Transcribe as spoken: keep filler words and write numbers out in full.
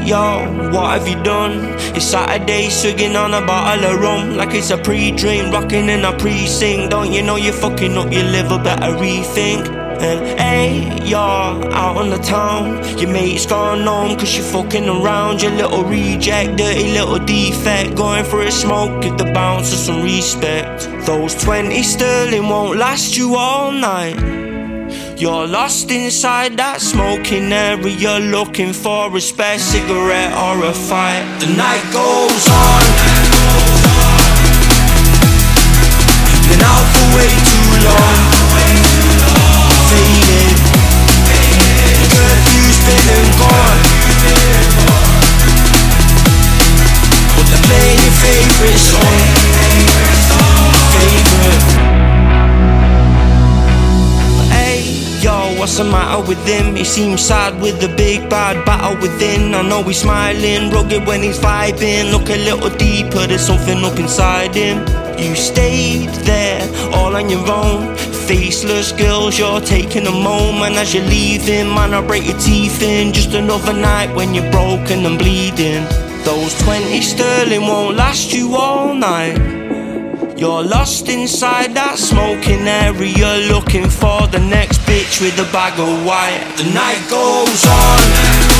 yo, what have you done? It's Saturday, swigging on a bottle of rum like it's a pre-drink, rocking in a precinct. Don't you know you're fucking up your liver, better rethink. And hey, you're out on the town, your mate's gone home cause you're fucking around. Your little reject, dirty little defect, going for a smoke, give the bouncer some respect. Those twenty sterling won't last you all night. You're lost inside that smoking area, looking for a spare cigarette or a fight. The night goes on, been out for way too long, faded, curfew's been and gone, but they're playing your favourite song, favourite. Yo, what's the matter with him? He seems sad with the big bad battle within. I know he's smiling, rugged when he's vibing. Look a little deeper, there's something up inside him. You stayed there, all on your own. Faceless girls, you're taking a moment as you're leaving. Man, I'll break your teeth in. Just another night when you're broken and bleeding. Those twenty sterling won't last you all night. You're lost inside that smoking area, looking for the next bitch with a bag of white. The night goes on,